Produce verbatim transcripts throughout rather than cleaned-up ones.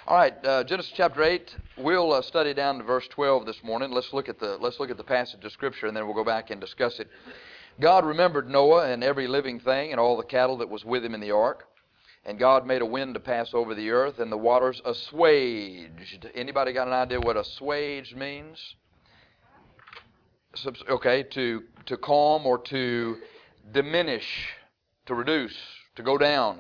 All right, uh, Genesis chapter eight. We'll uh, study down to verse twelve this morning. Let's look at the let's look at the passage of Scripture, and then we'll go back and discuss it. God remembered Noah and every living thing and all the cattle that was with him in the ark. And God made a wind to pass over the earth, and the waters assuaged. Anybody got an idea what assuaged means? Okay, to to calm or to diminish, to reduce, to go down,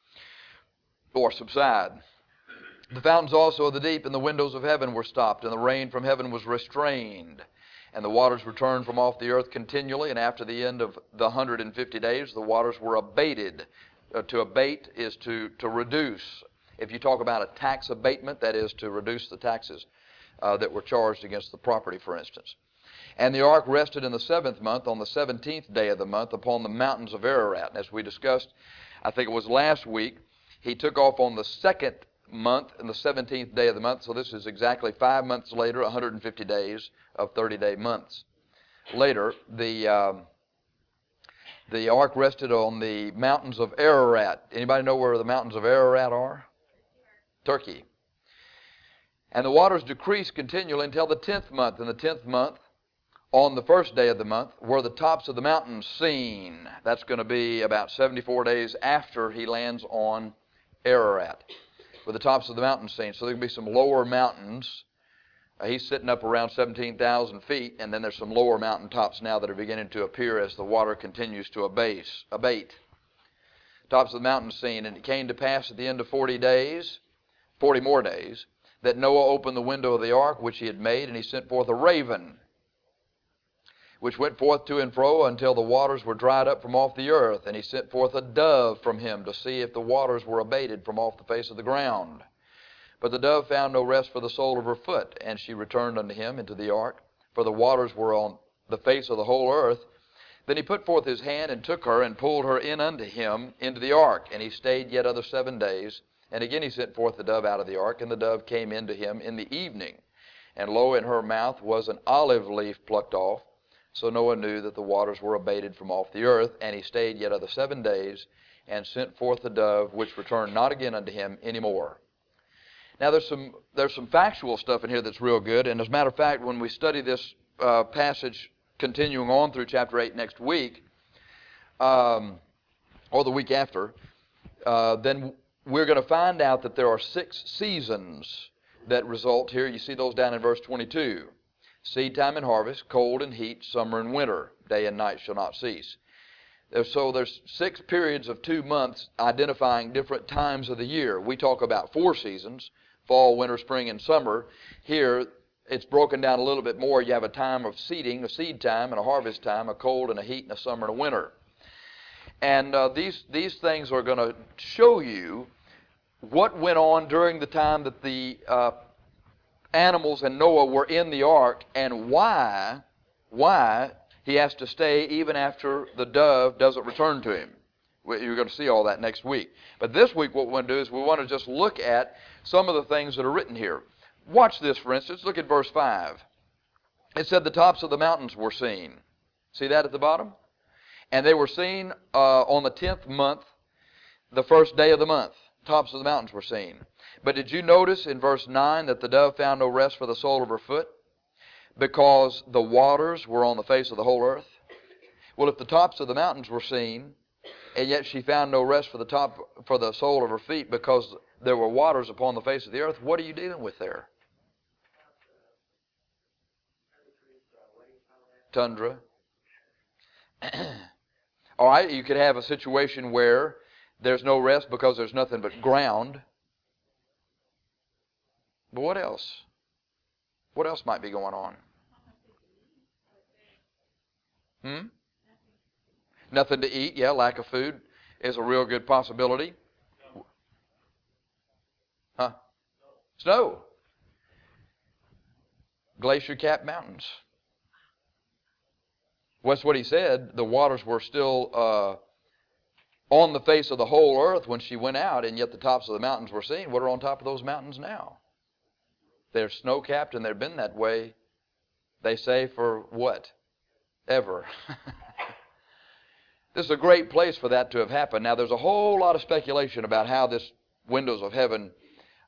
or subside. The fountains also of the deep and the windows of heaven were stopped, and the rain from heaven was restrained. And the waters returned from off the earth continually, and after the end of the hundred and fifty days, the waters were abated. Uh, to abate is to, to reduce. If you talk about a tax abatement, that is to reduce the taxes uh, that were charged against the property, for instance. And the ark rested in the seventh month, on the seventeenth day of the month, upon the mountains of Ararat. And as we discussed, I think it was last week, he took off on the second month and the seventeenth day of the month. So this is exactly five months later, one hundred fifty days of thirty-day months. Later, the um, the ark rested on the mountains of Ararat. Anybody know where the mountains of Ararat are? Turkey. And the waters decreased continually until the tenth month. In the tenth month, on the first day of the month, were the tops of the mountains seen. That's going to be about seventy-four days after he lands on Ararat, with the tops of the mountains seen. So there can be some lower mountains. Uh, he's sitting up around seventeen thousand feet, and then there's some lower mountain tops now that are beginning to appear as the water continues to abase, abate. Tops of the mountains seen. And it came to pass at the end of forty days, forty more days, that Noah opened the window of the ark which he had made, and he sent forth a raven, which went forth to and fro until the waters were dried up from off the earth. And he sent forth a dove from him to see if the waters were abated from off the face of the ground. But the dove found no rest for the sole of her foot, and she returned unto him into the ark, for the waters were on the face of the whole earth. Then he put forth his hand and took her and pulled her in unto him into the ark. And he stayed yet other seven days. And again he sent forth the dove out of the ark, and the dove came into him in the evening. And lo, in her mouth was an olive leaf plucked off. So Noah knew that the waters were abated from off the earth, and he stayed yet other seven days, and sent forth the dove, which returned not again unto him any more. Now there's some there's some factual stuff in here that's real good, and as a matter of fact, when we study this uh, passage continuing on through chapter eight next week, um, or the week after, uh, then we're going to find out that there are six seasons that result here. You see those down in verse twenty-two. Seed time and harvest, cold and heat, summer and winter, day and night shall not cease. So there's six periods of two months identifying different times of the year. We talk about four seasons, fall, winter, spring, and summer. Here, it's broken down a little bit more. You have a time of seeding, a seed time, and a harvest time, a cold and a heat, and a summer and a winter. And uh, these, these things are going to show you what went on during the time that the uh, animals and Noah were in the ark, and why, why he has to stay even after the dove doesn't return to him. You're going to see all that next week. But this week what we want to do is we want to just look at some of the things that are written here. Watch this, for instance. Look at verse five. It said the tops of the mountains were seen. See that at the bottom? And they were seen uh, on the tenth month, the first day of the month. Tops of the mountains were seen. But did you notice in verse nine that the dove found no rest for the sole of her foot? Because the waters were on the face of the whole earth. Well, if the tops of the mountains were seen, and yet she found no rest for the top, for the sole of her feet, because there were waters upon the face of the earth, what are you dealing with there? Tundra. All right, you could have a situation where there's no rest because there's nothing but ground. But what else? What else might be going on? Hmm? Nothing to eat. Yeah, lack of food is a real good possibility. Huh? Snow. Glacier-capped mountains. Well, that's what he said. The waters were still uh, on the face of the whole earth when she went out, and yet the tops of the mountains were seen. What are on top of those mountains now? They're snow-capped, and they've been that way, they say, for what? Ever. This is a great place for that to have happened. Now, there's a whole lot of speculation about how this windows of heaven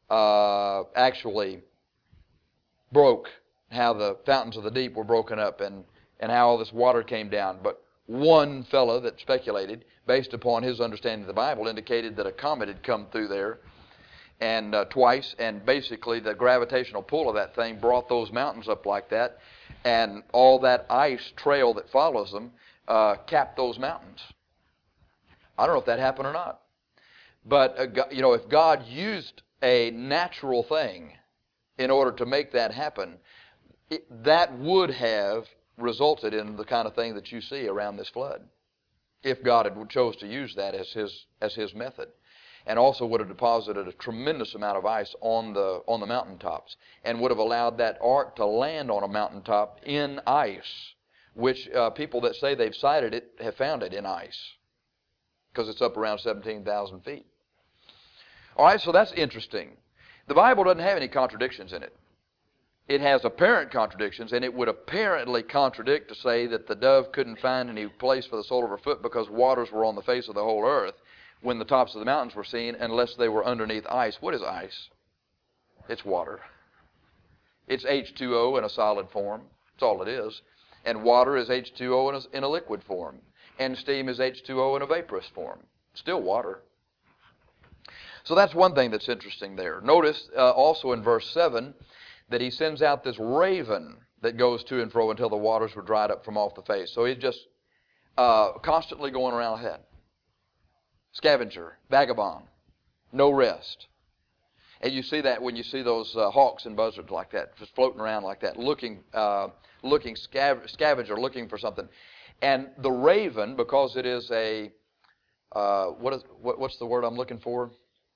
uh, actually broke, how the fountains of the deep were broken up, and, and how all this water came down. But one fellow that speculated, based upon his understanding of the Bible, indicated that a comet had come through there and uh, twice, and basically the gravitational pull of that thing brought those mountains up like that, and all that ice trail that follows them uh, capped those mountains. I don't know if that happened or not. But, uh, you know, if God used a natural thing in order to make that happen, it, that would have resulted in the kind of thing that you see around this flood, if God had chose to use that as his as his method, and also would have deposited a tremendous amount of ice on the on the mountaintops, and would have allowed that ark to land on a mountaintop in ice, which uh, people that say they've sighted it have found it in ice, because it's up around seventeen thousand feet. All right, so that's interesting. The Bible doesn't have any contradictions in it. It has apparent contradictions, and it would apparently contradict to say that the dove couldn't find any place for the sole of her foot because waters were on the face of the whole earth when the tops of the mountains were seen, unless they were underneath ice. What is ice? It's water. It's H two O in a solid form. That's all it is. And water is H two O in a, in a liquid form. And steam is H two O in a vaporous form. Still water. So that's one thing that's interesting there. Notice uh, also in verse seven that he sends out this raven that goes to and fro until the waters were dried up from off the face. So he's just uh, constantly going around ahead. Scavenger, vagabond, no rest. And you see that when you see those uh, hawks and buzzards like that, just floating around like that, looking, uh, looking scav- scavenger, looking for something. And the raven, because it is a, uh, what is what, what's the word I'm looking for?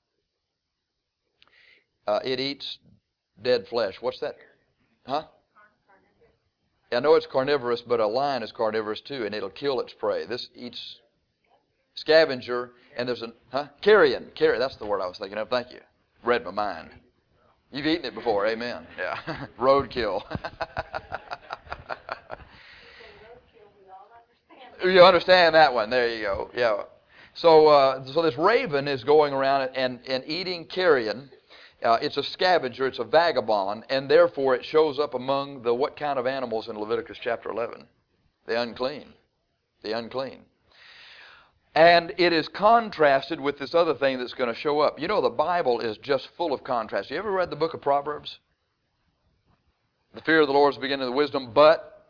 Uh, it eats dead flesh. What's that? Huh? I know it's carnivorous, but a lion is carnivorous too, and it'll kill its prey. This eats scavenger, and there's a, huh? Carrion. Carrion, that's the word I was thinking of. Thank you. Read my mind. You've eaten it before, amen. Yeah. Roadkill. You understand that one. There you go. Yeah. So, uh, so this raven is going around and, and eating carrion. Uh, it's a scavenger, it's a vagabond, and therefore it shows up among the what kind of animals in Leviticus chapter eleven? The unclean. The unclean. And it is contrasted with this other thing that's going to show up. You know, the Bible is just full of contrast. You ever read the book of Proverbs? The fear of the Lord is the beginning of the wisdom, but...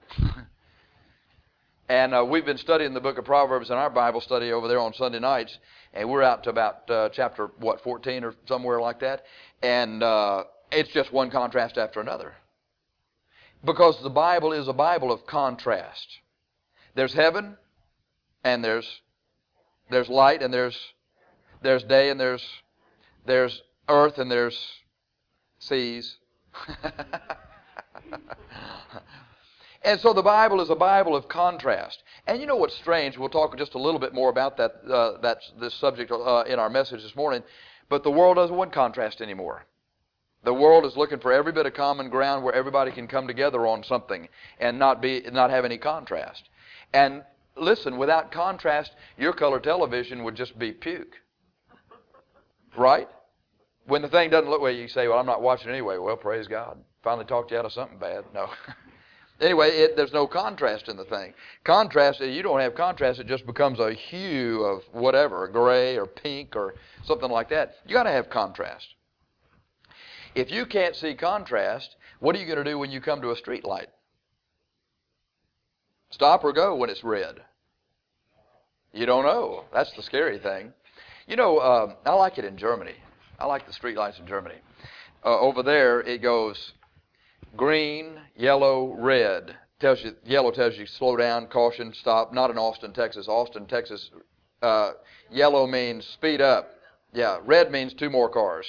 And uh, we've been studying the book of Proverbs in our Bible study over there on Sunday nights, and we're out to about uh, chapter, what, fourteen or somewhere like that. And uh, it's just one contrast after another. Because the Bible is a Bible of contrast. There's heaven, and there's there's light, and there's there's day, and there's there's earth, and there's seas. And so the Bible is a Bible of contrast. And you know what's strange? We'll talk just a little bit more about that uh, that's this subject uh, in our message this morning. But the world doesn't want contrast anymore. The world is looking for every bit of common ground where everybody can come together on something and not be not have any contrast. And listen, without contrast, your color television would just be puke. Right? When the thing doesn't look well, you say, well, I'm not watching anyway. Well, praise God. Finally talked you out of something bad. No. Anyway, it, there's no contrast in the thing. Contrast, you don't have contrast, it just becomes a hue of whatever, gray or pink or something like that. You got to have contrast. If you can't see contrast, what are you going to do when you come to a street light? Stop or go when it's red? You don't know. That's the scary thing. You know, uh, I like it in Germany. I like the street lights in Germany. Uh, over there, it goes... green, yellow, red. Tells you yellow tells you slow down, caution, stop. Not in Austin, Texas. Austin, Texas. Uh, yellow means speed up. Yeah, red means two more cars.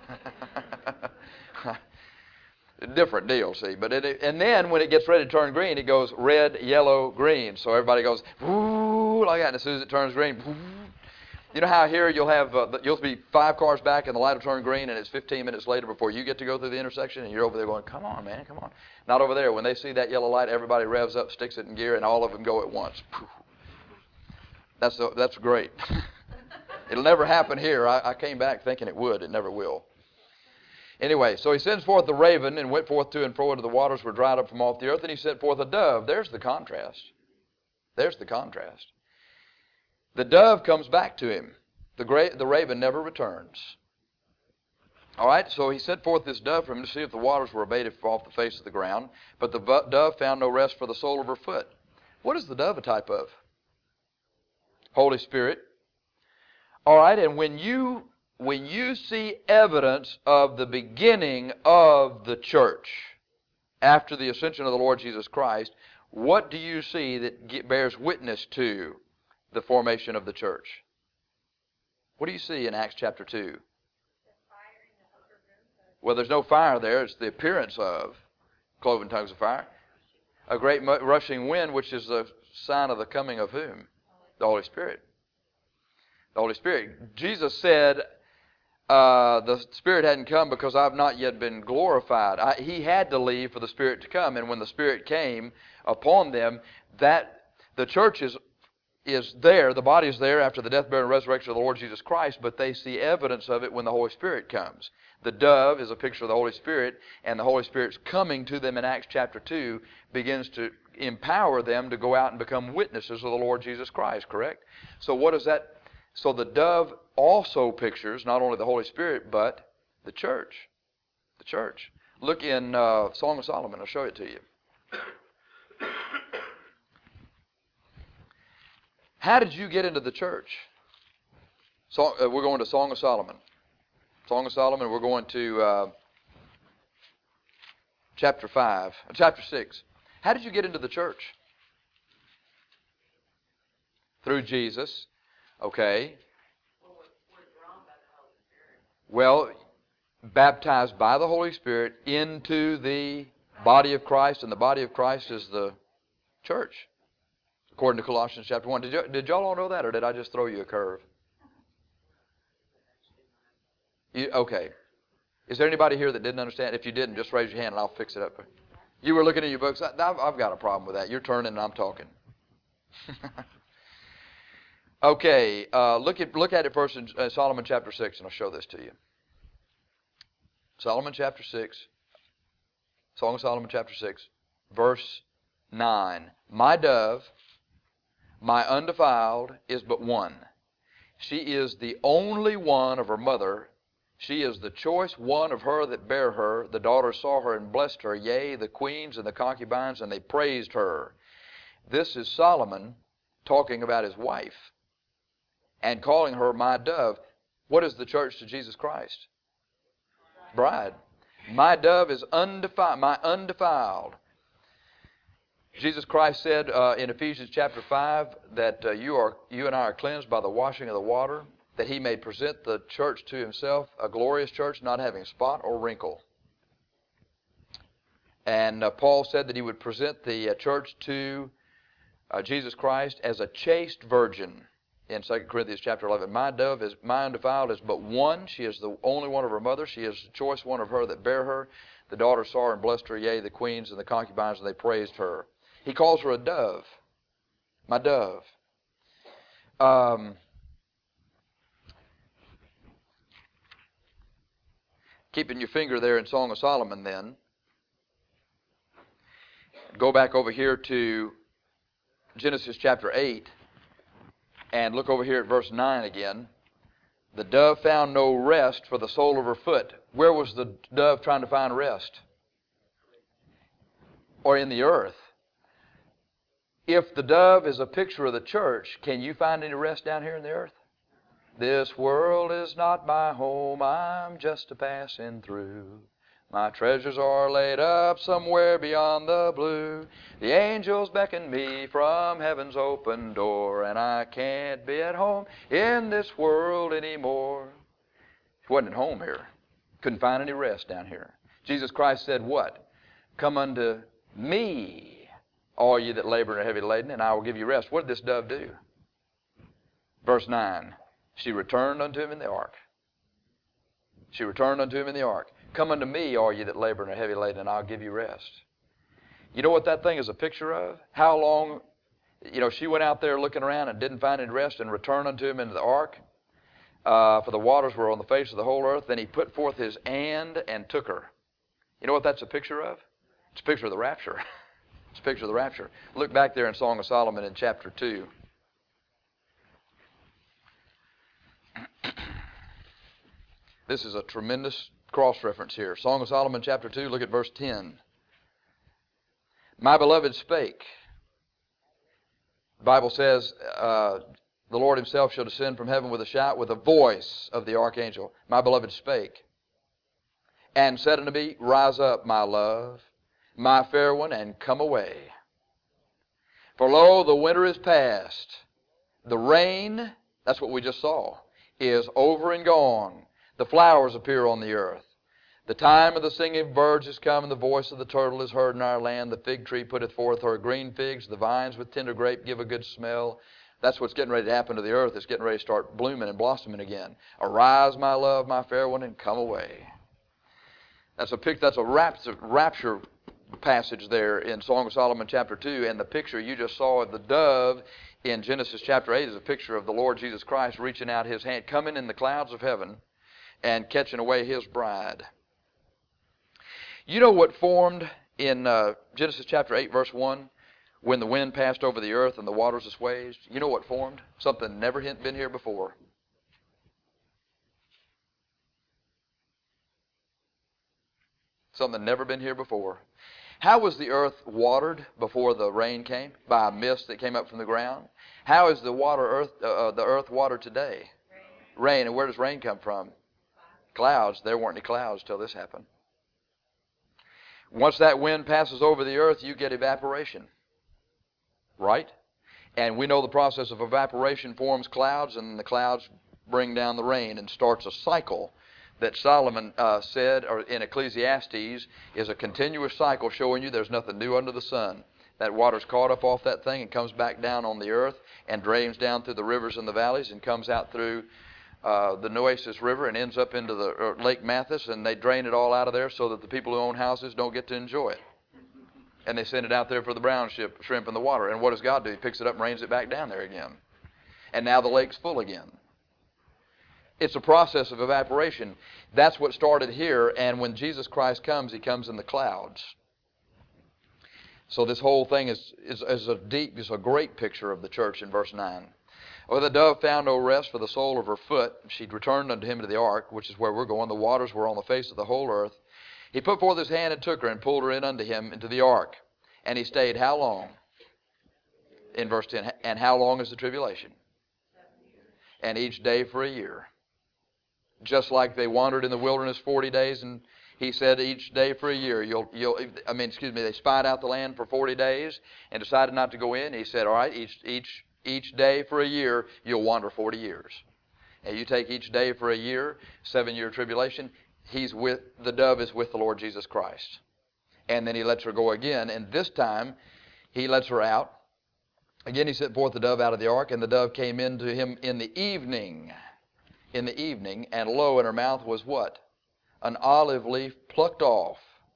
Different deal, see. But it, and then when it gets ready to turn green, it goes red, yellow, green. So everybody goes woo like that. And as soon as it turns green, woo. You know how here you'll have uh, you'll be five cars back and the light will turn green and it's fifteen minutes later before you get to go through the intersection and you're over there going, come on, man, come on. Not over there. When they see that yellow light, everybody revs up, sticks it in gear, and all of them go at once. That's a, that's great. It'll never happen here. I, I came back thinking it would. It never will. Anyway, so he sends forth the raven and went forth to and fro until the waters were dried up from off the earth, and he sent forth a dove. There's the contrast. There's the contrast. The dove comes back to him. The, gra- the raven never returns. All right, so he sent forth this dove for him to see if the waters were abated off the face of the ground, but the dove found no rest for the sole of her foot. What is the dove a type of? Holy Spirit. All right, and when you when you see evidence of the beginning of the church after the ascension of the Lord Jesus Christ, what do you see that bears witness to the formation of the church? What do you see in Acts chapter two? Well, there's no fire there. It's the appearance of cloven tongues of fire. A great rushing wind, which is the sign of the coming of whom? The Holy Spirit. The Holy Spirit. Jesus said, uh, the Spirit hadn't come because I've not yet been glorified. I, he had to leave for the Spirit to come. And when the Spirit came upon them, that the church is is there, the body is there after the death, burial, and resurrection of the Lord Jesus Christ, but they see evidence of it when the Holy Spirit comes. The dove is a picture of the Holy Spirit, and the Holy Spirit's coming to them in Acts chapter two begins to empower them to go out and become witnesses of the Lord Jesus Christ, correct? So what is that? So the dove also pictures not only the Holy Spirit, but the church. The church. Look in uh, Song of Solomon. I'll show it to you. How did you get into the church? So, uh, we're going to Song of Solomon. Song of Solomon, we're going to uh, chapter five, uh, chapter six. How did you get into the church? Through Jesus. Okay. Well, baptized by the Holy Spirit into the body of Christ, and the body of Christ is the church, according to Colossians chapter one. Did, you, did y'all all know that, or did I just throw you a curve? You, okay. Is there anybody here that didn't understand? If you didn't, just raise your hand and I'll fix it up. You were looking at your books. I've, I've got a problem with that. You're turning and I'm talking. Okay. Uh, look at look at it first in uh, Solomon chapter six, and I'll show this to you. Solomon chapter six. Song of Solomon chapter six, verse nine. My dove, my undefiled, is but one. She is the only one of her mother. She is the choice one of her that bare her. The daughters saw her and blessed her. Yea, the queens and the concubines, and they praised her. This is Solomon talking about his wife and calling her my dove. What is the church to Jesus Christ? Bride. My dove is undefiled, my undefiled. Jesus Christ said uh, in Ephesians chapter five that uh, you are you and I are cleansed by the washing of the water, that he may present the church to himself, a glorious church, not having spot or wrinkle. And uh, Paul said that he would present the uh, church to uh, Jesus Christ as a chaste virgin in Second Corinthians chapter eleven. My dove is my undefiled is but one. She is the only one of her mother. She is the choice one of her that bare her. The daughters saw her and blessed her. Yea, the queens and the concubines, and they praised her. He calls her a dove. My dove. Um, keeping your finger there in Song of Solomon then. Go back over here to Genesis chapter eight. And look over here at verse nine again. The dove found no rest for the sole of her foot. Where was the dove trying to find rest? Or in the earth. If the dove is a picture of the church, can you find any rest down here in the earth? This world is not my home, I'm just a passing through. My treasures are laid up somewhere beyond the blue. The angels beckon me from heaven's open door, and I can't be at home in this world anymore. He wasn't at home here. Couldn't find any rest down here. Jesus Christ said what? Come unto me, all ye that labor and are heavy laden, and I will give you rest. What did this dove do? Verse nine. She returned unto him in the ark. She returned unto him in the ark. Come unto me, all ye that labor and are heavy laden, and I'll give you rest. You know what that thing is a picture of? How long, you know, she went out there looking around and didn't find any rest and returned unto him into the ark. Uh, for the waters were on the face of the whole earth. Then he put forth his hand and took her. You know what that's a picture of? It's a picture of the rapture. It's a picture of the rapture. Look back there in Song of Solomon in chapter two. This is a tremendous cross-reference here. Song of Solomon chapter two, look at verse ten. My beloved spake. The Bible says, uh, the Lord himself shall descend from heaven with a shout, with a voice of the archangel. My beloved spake, and said unto me, Rise up, my love, my fair one, and come away. For lo, the winter is past. The rain, that's what we just saw, is over and gone. The flowers appear on the earth. The time of the singing of birds is come, and the voice of the turtle is heard in our land. The fig tree putteth forth her green figs. The vines with tender grape give a good smell. That's what's getting ready to happen to the earth. It's getting ready to start blooming and blossoming again. Arise, my love, my fair one, and come away. That's a pic, that's a rapture, rapture passage there in Song of Solomon chapter two. And the picture you just saw of the dove in Genesis chapter eight is a picture of the Lord Jesus Christ reaching out his hand, coming in the clouds of heaven and catching away his bride. You know what formed in uh, Genesis chapter eight verse one? When the wind passed over the earth and the waters assuaged, you know what formed? Something never been here before. Something never been here before. How was the earth watered before the rain came? By a mist that came up from the ground. How is the water earth uh, the earth watered today? Rain. Rain. And where does rain come from? Clouds. There weren't any clouds till this happened. Once that wind passes over the earth, you get evaporation. Right? And we know the process of evaporation forms clouds, and the clouds bring down the rain and starts a cycle that Solomon uh, said, or in Ecclesiastes, is a continuous cycle showing you there's nothing new under the sun. That water's caught up off that thing and comes back down on the earth and drains down through the rivers and the valleys and comes out through uh, the Nueces River and ends up into the uh, Lake Mathis, and they drain it all out of there so that the people who own houses don't get to enjoy it. And they send it out there for the brown ship, shrimp in the water. And what does God do? He picks it up and rains it back down there again. And now the lake's full again. It's a process of evaporation. That's what started here. And when Jesus Christ comes, he comes in the clouds. So this whole thing is, is, is a deep, is a great picture of the church in verse nine. Well, the dove found no rest for the sole of her foot. She returned unto him to the ark, which is where we're going. The waters were on the face of the whole earth. He put forth his hand and took her and pulled her in unto him into the ark. And he stayed how long? In verse ten. And how long is the tribulation? And each day for a year. Just like they wandered in the wilderness forty days, and he said each day for a year. You'll, you'll. I mean, excuse me. They spied out the land for forty days and decided not to go in. He said, all right, each each each day for a year, you'll wander forty years. And you take each day for a year, seven-year tribulation. He's with, the dove is with the Lord Jesus Christ. And then he lets her go again. And this time, he lets her out. Again, he sent forth the dove out of the ark, and the dove came into him in the evening. In the evening, and lo, in her mouth was what? An olive leaf plucked off.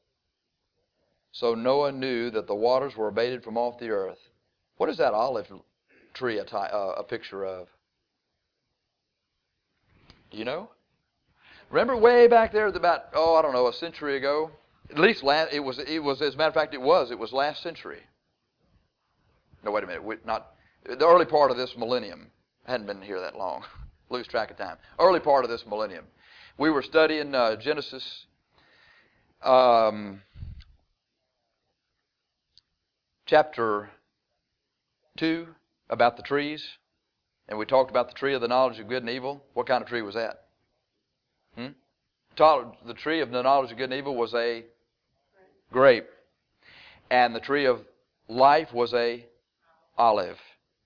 So Noah knew that the waters were abated from off the earth. What is that olive tree a, ty- uh, a picture of? Do you know? Remember way back there, about, oh, I don't know, a century ago? At least last, it was, it was, as a matter of fact, it was. It was last century. No, wait a minute. We, not the early part of this millennium. I hadn't been here that long. Lose track of time. Early part of this millennium. We were studying uh, Genesis um, chapter two about the trees. And we talked about the tree of the knowledge of good and evil. What kind of tree was that? Hmm? The tree of the knowledge of good and evil was a grape. And the tree of life was a olive.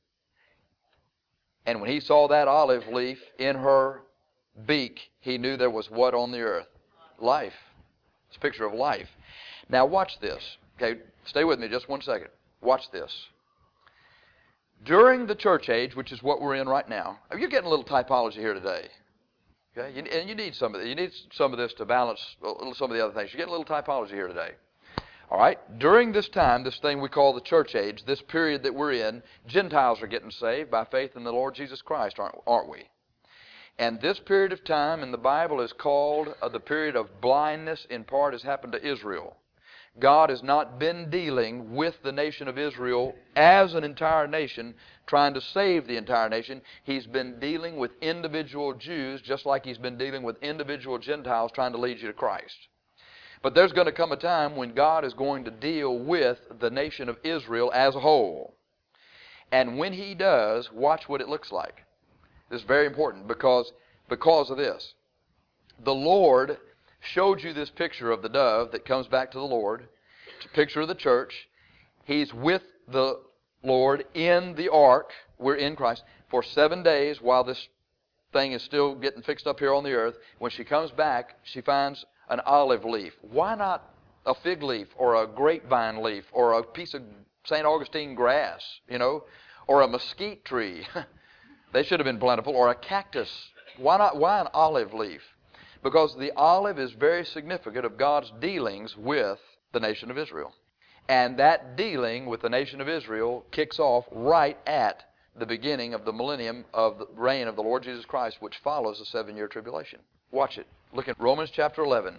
And when he saw that olive leaf in her beak, he knew there was what on the earth? Life. It's a picture of life. Now watch this. Okay, stay with me just one second. Watch this. During the church age, which is what we're in right now, you're getting a little typology here today. Okay, you, and you need some of this. You need some of this to balance some of the other things. You're getting a little typology here today. All right. During this time, this thing we call the church age, this period that we're in, Gentiles are getting saved by faith in the Lord Jesus Christ, aren't, aren't we? And this period of time in the Bible is called uh, the period of blindness. In part has happened to Israel. God has not been dealing with the nation of Israel as an entire nation, trying to save the entire nation. He's been dealing with individual Jews, just like He's been dealing with individual Gentiles, trying to lead you to Christ. But there's going to come a time when God is going to deal with the nation of Israel as a whole. And when He does, watch what it looks like. This is very important because, because of this. The Lord showed you this picture of the dove that comes back to the Lord. It's a picture of the church. He's with the Lord in the ark. We're in Christ for seven days while this thing is still getting fixed up here on the earth. When she comes back, she finds an olive leaf. Why not a fig leaf or a grapevine leaf or a piece of Saint Augustine grass, you know, or a mesquite tree? They should have been plentiful. Or a cactus. Why not? Why an olive leaf? Because the olive is very significant of God's dealings with the nation of Israel. And that dealing with the nation of Israel kicks off right at the beginning of the millennium of the reign of the Lord Jesus Christ, which follows the seven-year tribulation. Watch it. Look at Romans chapter eleven.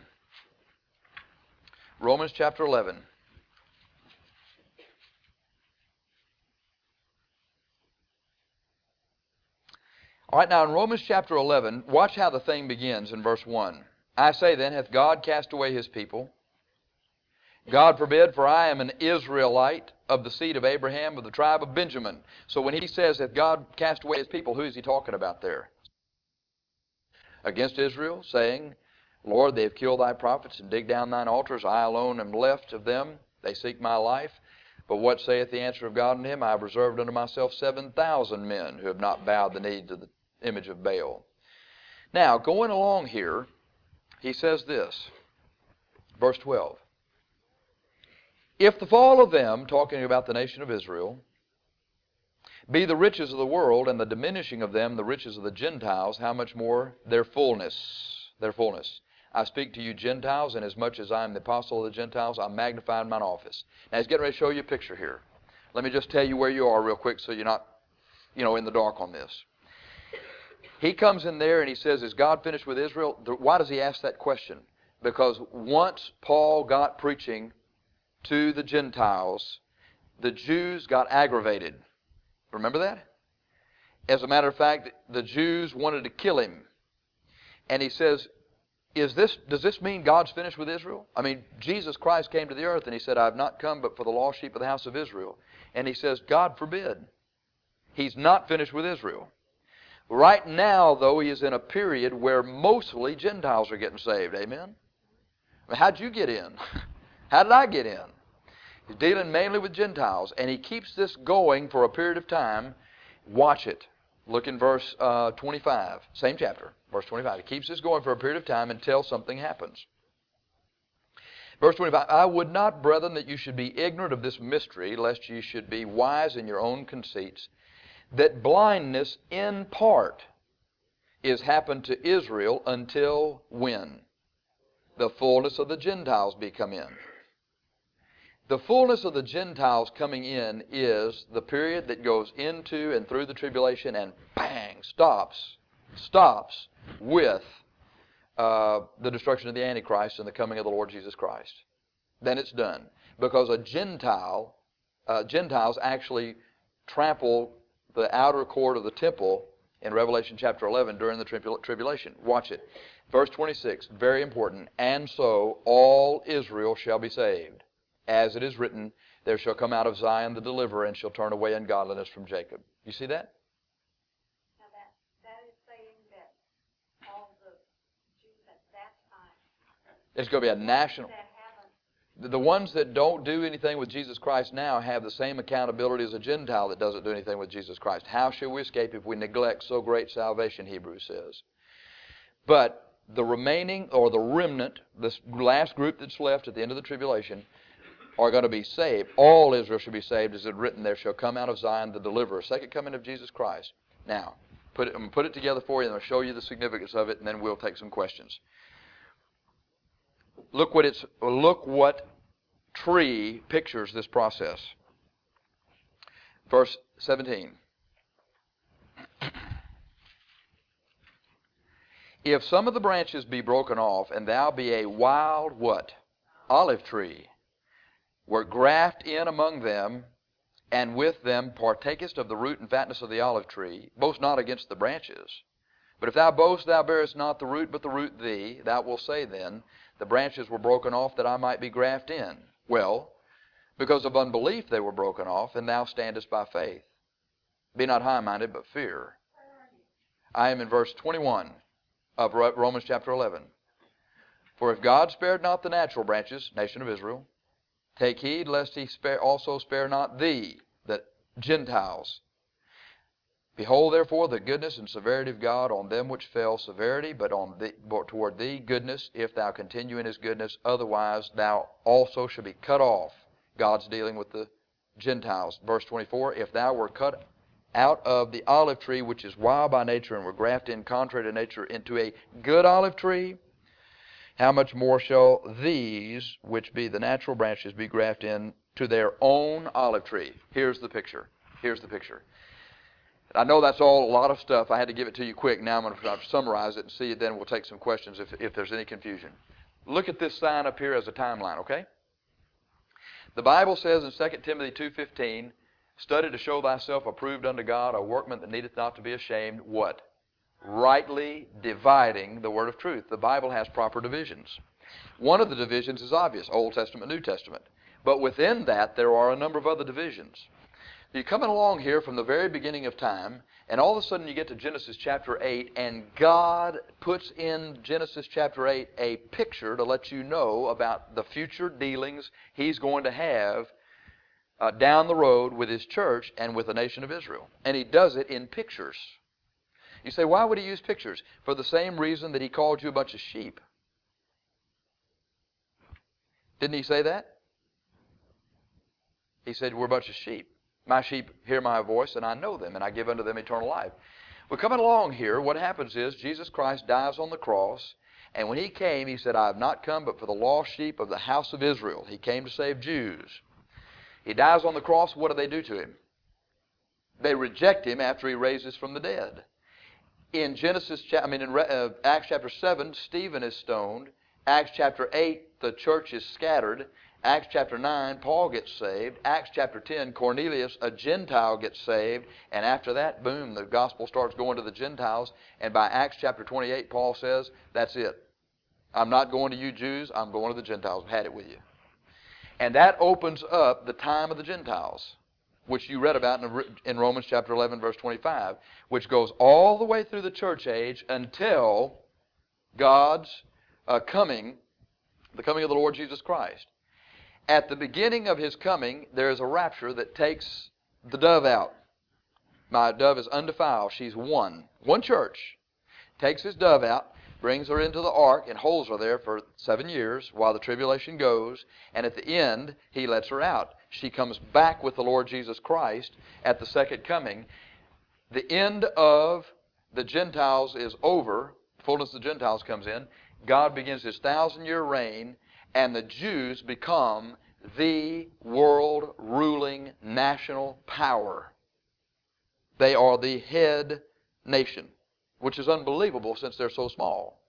Romans chapter eleven. All right, now in Romans chapter eleven, watch how the thing begins in verse one. I say then, hath God cast away His people? God forbid, for I am an Israelite of the seed of Abraham, of the tribe of Benjamin. So when He says, hath God cast away His people, who is He talking about there? Against Israel, saying, Lord, they have killed Thy prophets and digged down Thine altars. I alone am left of them. They seek my life. But what saith the answer of God unto him? I have reserved unto myself seven thousand men who have not bowed the knee to the image of Baal. Now, going along here, he says this, verse twelve. If the fall of them, talking about the nation of Israel, be the riches of the world, and the diminishing of them the riches of the Gentiles, how much more their fullness, their fullness. I speak to you Gentiles, and as much as I am the apostle of the Gentiles, I'm magnified in mine office. Now he's getting ready to show you a picture here. Let me just tell you where you are real quick so you're not, you know, in the dark on this. He comes in there and he says, is God finished with Israel? Why does he ask that question? Because once Paul got preaching to the Gentiles, the Jews got aggravated. Remember that? As a matter of fact, the Jews wanted to kill him. And he says, Is this, does this mean God's finished with Israel? I mean, Jesus Christ came to the earth and He said, I have not come but for the lost sheep of the house of Israel. And He says, God forbid. He's not finished with Israel. Right now, though, He is in a period where mostly Gentiles are getting saved. Amen? How'd you get in? How did I get in? He's dealing mainly with Gentiles. And He keeps this going for a period of time. Watch it. Look in verse uh, twenty-five. Same chapter. Verse twenty-five. He keeps this going for a period of time until something happens. Verse twenty-five. I would not, brethren, that you should be ignorant of this mystery, lest ye should be wise in your own conceits, that blindness in part is happened to Israel until when? The fullness of the Gentiles be come in. The fullness of the Gentiles coming in is the period that goes into and through the tribulation and bang, stops, stops with uh, the destruction of the Antichrist and the coming of the Lord Jesus Christ. Then it's done. Because a Gentile, uh, Gentiles actually trample the outer court of the temple in Revelation chapter eleven during the tribula- tribulation. Watch it. Verse twenty-six, very important. And so all Israel shall be saved. As it is written, there shall come out of Zion the deliverer, and shall turn away ungodliness from Jacob. You see that? Now that, that is saying that all the Jews at that time, It's going to be a national. that haven't, The ones that don't do anything with Jesus Christ now have the same accountability as a Gentile that doesn't do anything with Jesus Christ. How shall we escape if we neglect so great salvation, Hebrews says. But the remaining, or the remnant, this last group that's left at the end of the tribulation, are going to be saved. All Israel shall be saved, as it is written, there shall come out of Zion the deliverer. Second coming of Jesus Christ. Now, put it, I'm going to put it together for you, and I'll show you the significance of it, and then we'll take some questions. Look what it's. Look what tree pictures this process. Verse seventeen. If some of the branches be broken off, and thou be a wild what? Olive tree, were graft in among them, and with them partakest of the root and fatness of the olive tree, boast not against the branches. But if thou boast, thou bearest not the root, but the root thee. Thou wilt say then, the branches were broken off that I might be graft in. Well, because of unbelief they were broken off, and thou standest by faith. Be not high-minded, but fear. I am in verse twenty-one of Romans chapter eleven. For if God spared not the natural branches, nation of Israel, take heed lest he spare also spare not thee, the Gentiles. Behold, therefore, the goodness and severity of God on them which fell, severity, but on thee, but toward thee goodness, if thou continue in his goodness. Otherwise thou also shalt be cut off. God's dealing with the Gentiles. Verse twenty-four, if thou were cut out of the olive tree, which is wild by nature, and were grafted in contrary to nature into a good olive tree, how much more shall these, which be the natural branches, be grafted in to their own olive tree? Here's the picture. Here's the picture. I know that's all a lot of stuff. I had to give it to you quick. Now I'm going to summarize it and see it. Then we'll take some questions if, if there's any confusion. Look at this sign up here as a timeline, okay? The Bible says in Second Timothy two fifteen, study to show thyself approved unto God, a workman that needeth not to be ashamed. What? Rightly dividing the word of truth. The Bible has proper divisions. One of the divisions is obvious, Old Testament, New Testament. But within that, there are a number of other divisions. You're coming along here from the very beginning of time, and all of a sudden you get to Genesis chapter eight, and God puts in Genesis chapter eight a picture to let you know about the future dealings He's going to have uh, down the road with His church and with the nation of Israel. And He does it in pictures. You say, why would He use pictures? For the same reason that He called you a bunch of sheep. Didn't He say that? He said, we're a bunch of sheep. My sheep hear my voice, and I know them, and I give unto them eternal life. We're coming along here. What happens is Jesus Christ dies on the cross, and when He came, He said, I have not come but for the lost sheep of the house of Israel. He came to save Jews. He dies on the cross. What do they do to Him? They reject Him after He raises from the dead. In Genesis, I mean in uh, Acts chapter seven, Stephen is stoned. Acts chapter eight, the church is scattered. Acts chapter nine, Paul gets saved. Acts chapter ten, Cornelius, a Gentile, gets saved. And after that, boom, the gospel starts going to the Gentiles. And by Acts chapter twenty-eight, Paul says, that's it. I'm not going to you Jews, I'm going to the Gentiles. I've had it with you. And that opens up the time of the Gentiles, which you read about in, in Romans chapter eleven, verse twenty-five, which goes all the way through the church age until God's uh, coming, the coming of the Lord Jesus Christ. At the beginning of His coming, there is a rapture that takes the dove out. My dove is undefiled. She's one. One church. Takes His dove out, brings her into the ark, and holds her there for seven years while the tribulation goes. And at the end, He lets her out. She comes back with the Lord Jesus Christ at the second coming. The end of the Gentiles is over. Fullness of the Gentiles comes in. God begins His thousand-year reign. And the Jews become the world-ruling national power. They are the head nation, which is unbelievable since they're so small.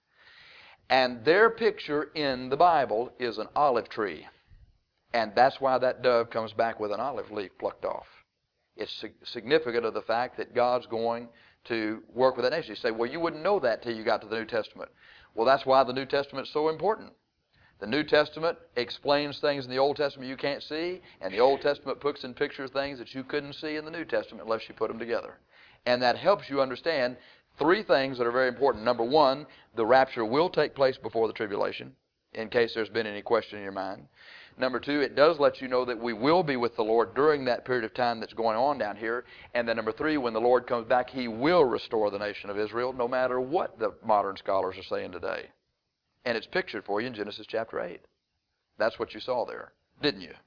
And their picture in the Bible is an olive tree. And that's why that dove comes back with an olive leaf plucked off. It's significant of the fact that God's going to work with that nation. You say, well, you wouldn't know that till you got to the New Testament. Well, that's why the New Testament is so important. The New Testament explains things in the Old Testament you can't see, and the Old Testament puts in pictures things that you couldn't see in the New Testament unless you put them together. And that helps you understand three things that are very important. Number one, the rapture will take place before the tribulation, in case there's been any question in your mind. Number two, it does let you know that we will be with the Lord during that period of time that's going on down here. And then number three, when the Lord comes back, He will restore the nation of Israel, no matter what the modern scholars are saying today. And it's pictured for you in Genesis chapter eight. That's what you saw there, didn't you?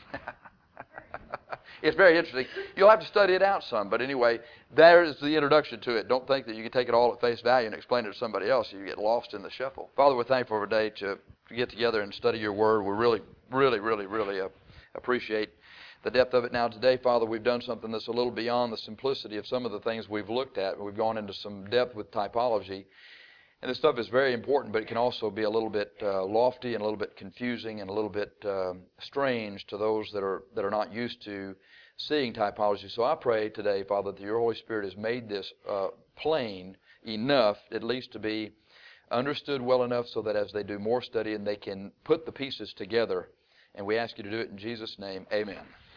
It's very interesting. You'll have to study it out some, but anyway, there is the introduction to it. Don't think that you can take it all at face value and explain it to somebody else. You get lost in the shuffle. Father, we're thankful for today to get together and study Your Word. We really, really, really, really uh, appreciate the depth of it. Now today, Father, we've done something that's a little beyond the simplicity of some of the things we've looked at. We've gone into some depth with typology. And this stuff is very important, but it can also be a little bit uh, lofty and a little bit confusing and a little bit um, strange to those that are that are not used to seeing typology. So I pray today, Father, that your Holy Spirit has made this uh, plain enough, at least to be understood well enough so that as they do more study and they can put the pieces together. And we ask you to do it in Jesus' name. Amen.